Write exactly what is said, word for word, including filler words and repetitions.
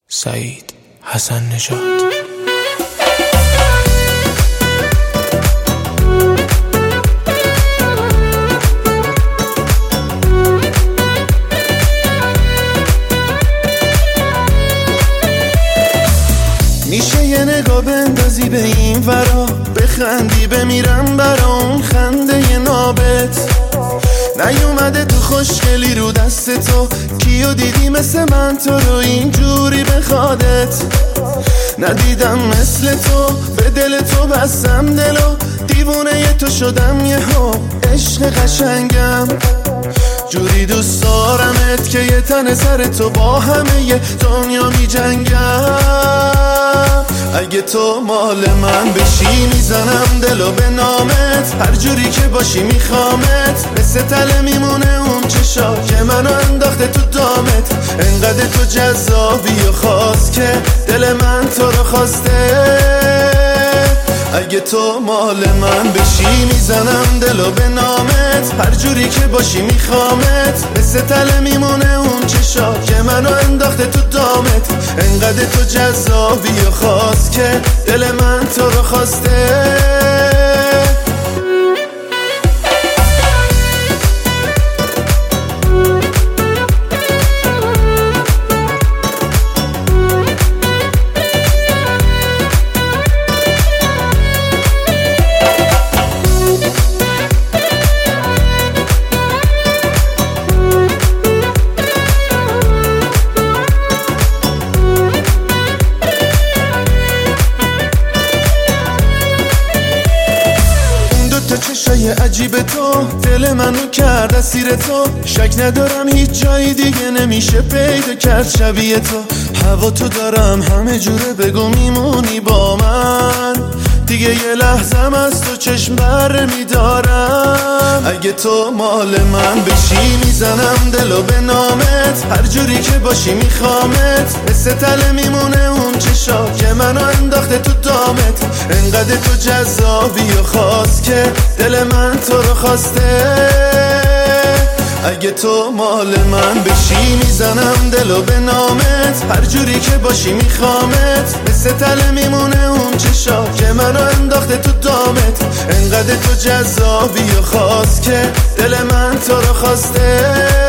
سعید حسن نژاد. میشه یه نگاه بندازی به این ورا، بخندی بمیرم برا اون خنده نابت. نیومده تو خوشگلی رو دست تو، کیو دیدی مثل من تو رو اینجوری بخوادت. ندیدم مثل تو، به دل تو بستم دلو، دیوونه ی تو شدم یهو عشق قشنگم. جوری دوست دارمت که یه تن سر تو با همه ی دنیا می جنگم. اگه تو مال من بشی میزنم دلو به نامت، هر جوری که باشی میخوامت. مثل تله میمونه اون چشا که منو انداخته تو دامت. انقدر تو جذابی و خاص که دل من تو رو خواسته. اگه تو مال من بشی میزنم دلو به نامت، هر جوری که باشی میخوامت. مثل تله میمونه اون چشا که منو انداخته تو دامت. انقدر تو جذابی و خاص که دل من تو رو خواسته. چشای عجیب تو دل منو کرد اسیر تو. شک ندارم هیچ جایی دیگه نمیشه پیدا کرد شبیه تو. هوا تو دارم همه جوره، بگو میمونی با من دیگه یه لحظم از تو چشم بر میدارم. اگه تو مال من بشی میزنم دلو به نامت، هر جوری که باشی میخوامت. مثل تله میمونه اون چشا که منو انداخته تو دامت. انقدر تو جذابی و خاص که دل من تو رو خواسته. اگه تو مال من بشی میزنم دلو به نامت، هر جوری که باشی میخوامت. مثل تله میمونه اون چشا که منو انداخته تو دامت. انقدر تو جذابی و خاص که دل من تو رو خواسته.